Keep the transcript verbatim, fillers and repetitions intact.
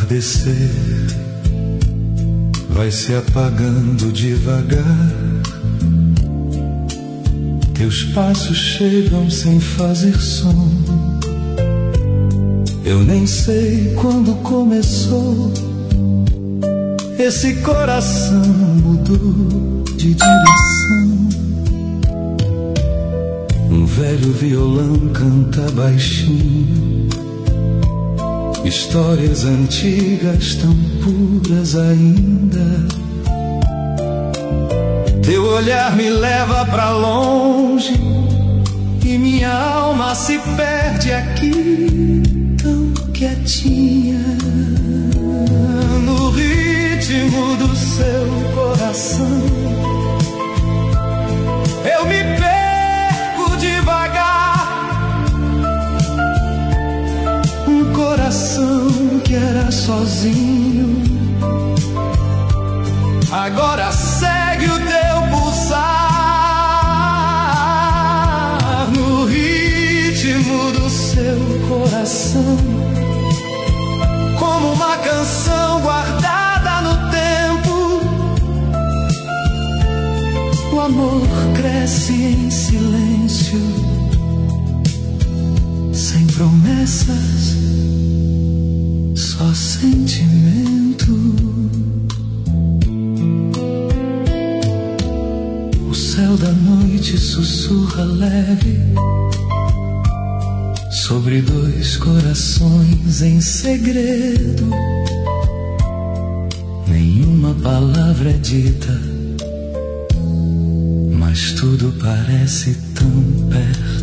entardecer vai se apagando devagar. Teus passos chegam sem fazer som. Eu nem sei quando começou. Esse coração mudou de direção. Um velho violão canta baixinho, histórias antigas tão puras ainda. Teu olhar me leva pra longe e minha alma se perde aqui, tão quietinha, no ritmo do seu coração. Eu me perco devagar. Um coração que era sozinho agora segue o teu pulsar, no ritmo do seu coração, como uma canção guardada no tempo. O amor cresce em silêncio, sem promessas, só sentimento. O céu da noite sussurra leve sobre dois corações em segredo. Nenhuma palavra é dita, mas tudo parece tão perto.